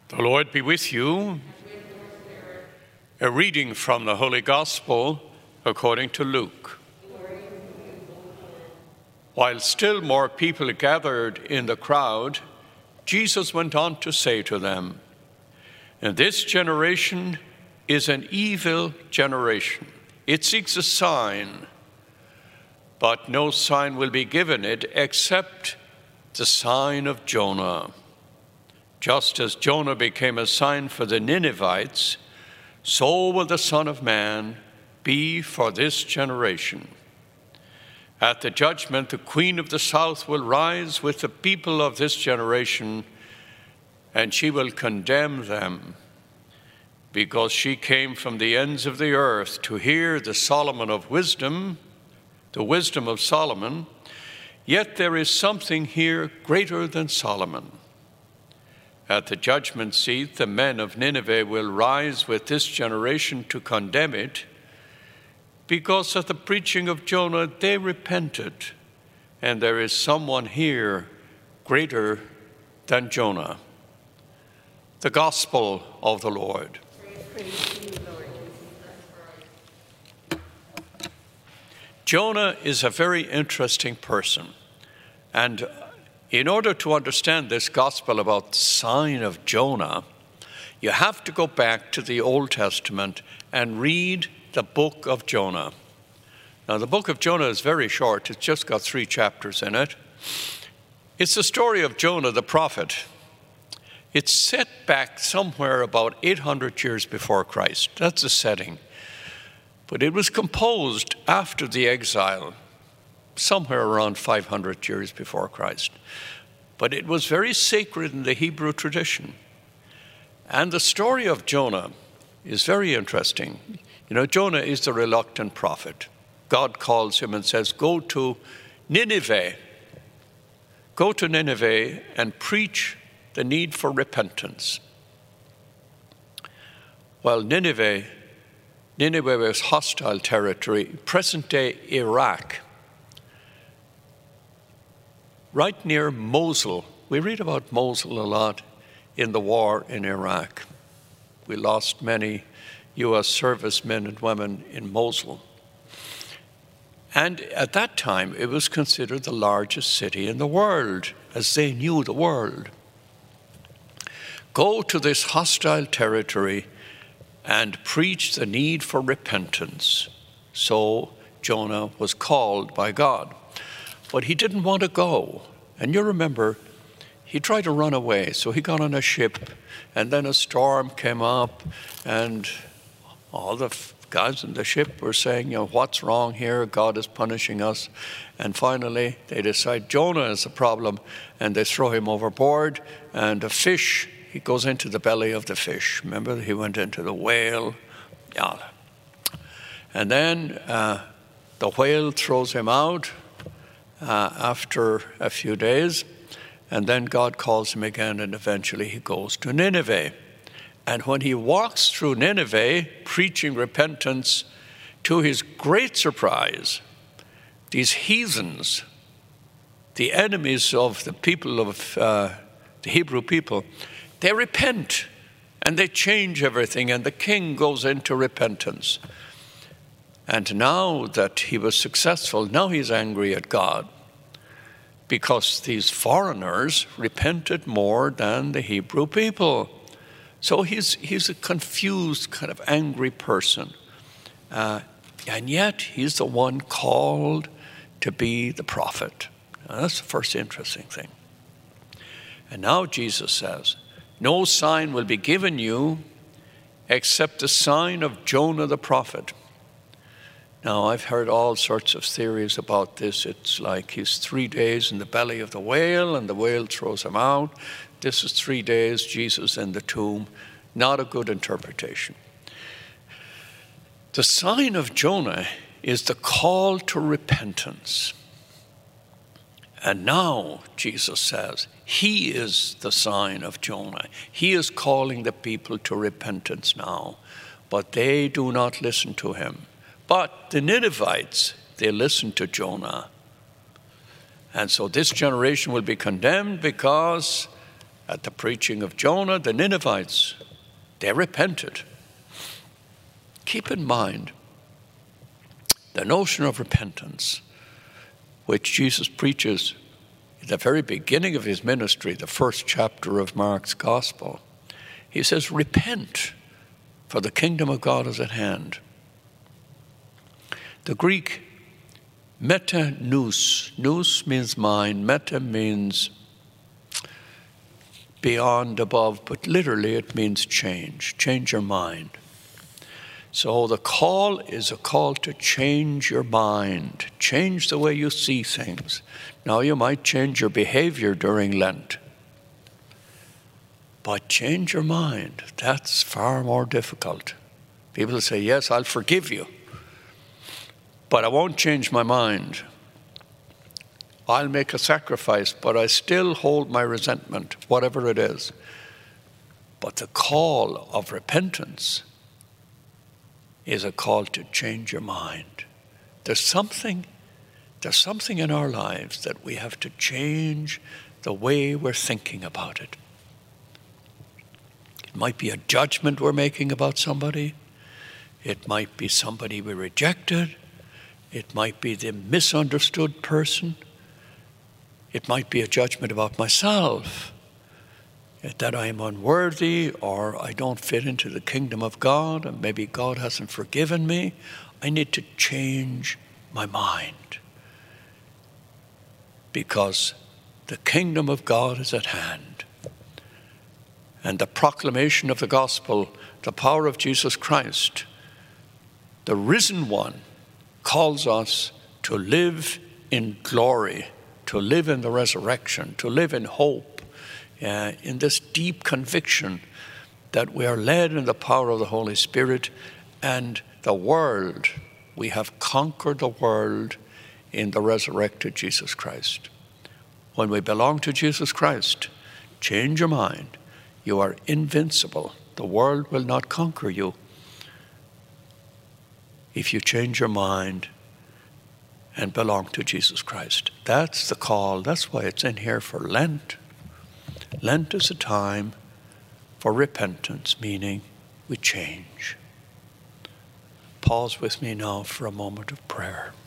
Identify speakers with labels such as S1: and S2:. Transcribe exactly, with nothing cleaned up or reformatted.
S1: The Lord be with you. A reading from the Holy Gospel according to Luke. While still more people gathered in the crowd, Jesus went on to say to them, "And this generation is an evil generation. It seeks a sign, but no sign will be given it except the sign of Jonah. Just as Jonah became a sign for the Ninevites, so will the Son of Man be for this generation. At the judgment, the Queen of the South will rise with the people of this generation, and she will condemn them, because she came from the ends of the earth to hear the Solomon of wisdom, the wisdom of Solomon. Yet there is something here greater than Solomon. At the judgment seat, the men of Nineveh will rise with this generation to condemn it, because at the preaching of Jonah they repented, and there is someone here greater than Jonah." The Gospel of the Lord.
S2: Praise to you, Lord.
S1: Jonah is a very interesting person, and in order to understand this gospel about the sign of Jonah, you have to go back to the Old Testament and read the book of Jonah. Now, the book of Jonah is very short. It's just got three chapters in it. It's the story of Jonah the prophet. It's set back somewhere about eight hundred years before Christ. That's the setting. But it was composed after the exile, somewhere around five hundred years before Christ. But it was very sacred in the Hebrew tradition. And the story of Jonah is very interesting. You know, Jonah is the reluctant prophet. God calls him and says, go to Nineveh. Go to Nineveh and preach the need for repentance. Well, Nineveh, Nineveh was hostile territory, present-day Iraq, right near Mosul. We read about Mosul a lot in the war in Iraq. We lost many U S servicemen and women in Mosul. And at that time, it was considered the largest city in the world, as they knew the world. Go to this hostile territory and preach the need for repentance. So Jonah was called by God. But he didn't want to go. And you remember, he tried to run away. So he got on a ship, and then a storm came up, and all the guys in the ship were saying, you know, what's wrong here? God is punishing us. And finally, they decide Jonah is the problem, and they throw him overboard, and a fish, he goes into the belly of the fish. Remember, he went into the whale. Yeah. And then uh, the whale throws him out uh, after a few days, and then God calls him again, and eventually he goes to Nineveh. And when he walks through Nineveh, preaching repentance, to his great surprise, these heathens, the enemies of the people of uh, the Hebrew people, they repent and they change everything, and the king goes into repentance. And now that he was successful, now he's angry at God, because these foreigners repented more than the Hebrew people. So he's, he's a confused, kind of angry person. Uh, and yet he's the one called to be the prophet. Now, that's the first interesting thing. And now Jesus says, no sign will be given you except the sign of Jonah the prophet. Now, I've heard all sorts of theories about this. It's like he's three days in the belly of the whale, and the whale throws him out. This is three days, Jesus in the tomb. Not a good interpretation. The sign of Jonah is the call to repentance. And now, Jesus says, he is the sign of Jonah. He is calling the people to repentance now, but they do not listen to him. But the Ninevites, they listen to Jonah. And so this generation will be condemned because At the preaching of Jonah, the Ninevites, they repented. Keep in mind the notion of repentance, which Jesus preaches at the very beginning of his ministry, the first chapter of Mark's Gospel. He says, repent, for the kingdom of God is at hand. The Greek meta nous, nous means mind, meta means beyond, above, but literally it means change, change your mind. So the call is a call to change your mind, change the way you see things. Now you might change your behavior during Lent, but change your mind, that's far more difficult. People say, yes, I'll forgive you, but I won't change my mind. I'll make a sacrifice, but I still hold my resentment, whatever it is. But the call of repentance is a call to change your mind. There's something, there's something in our lives that we have to change the way we're thinking about it. It might be a judgment we're making about somebody. It might be somebody we rejected. It might be the misunderstood person. It might be a judgment about myself, that I am unworthy or I don't fit into the kingdom of God and maybe God hasn't forgiven me. I need to change my mind because the kingdom of God is at hand. And the proclamation of the gospel, the power of Jesus Christ, the risen one, calls us to live in glory, to live in the resurrection, to live in hope, uh, in this deep conviction that we are led in the power of the Holy Spirit, and the world, we have conquered the world in the resurrected Jesus Christ. When we belong to Jesus Christ, change your mind. You are invincible. The world will not conquer you if you change your mind and belong to Jesus Christ. That's the call. That's why it's in here for Lent. Lent is a time for repentance, meaning we change. Pause with me now for a moment of prayer.